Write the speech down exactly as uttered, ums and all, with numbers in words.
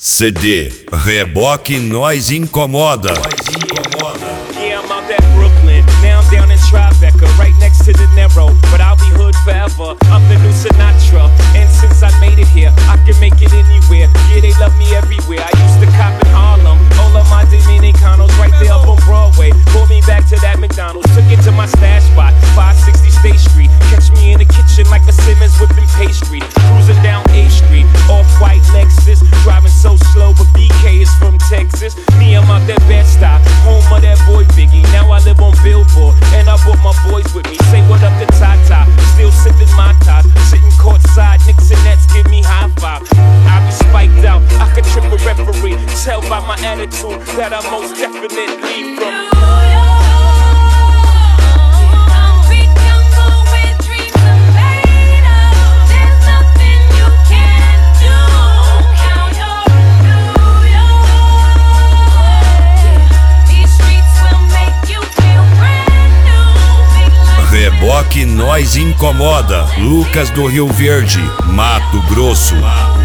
C D Reboque Nós Incomoda. Yeah, I'm out at Brooklyn, now I'm down in Tribeca, right next to the Narrow, but I'll be hood forever. I'm the new Sinatra, and since I made it here, I can make it anywhere. Yeah, they love me everywhere. I used to cop in Harlem, all of my Dominicanos right there up on Broadway. Pulled me back to that McDonald's, took it to my stash spot, five sixty State Street. Catch me in the kitchen like a Simmons whipping pastry, cruising down A Street, off-white Lexus, driving so slow, but B K is from Texas. Me, I'm out that Bed-Stuy, home of that boy Biggie. Now I live on Billboard, and I brought my boys with me. Say what up to Tata, still sipping my top, sitting courtside, Knicks and Nets give me high five. I be spiked out, I could trip a referee. Tell by my attitude that I most definitely from. Reboque Nós Incomoda. Lucas do Rio Verde, Mato Grosso.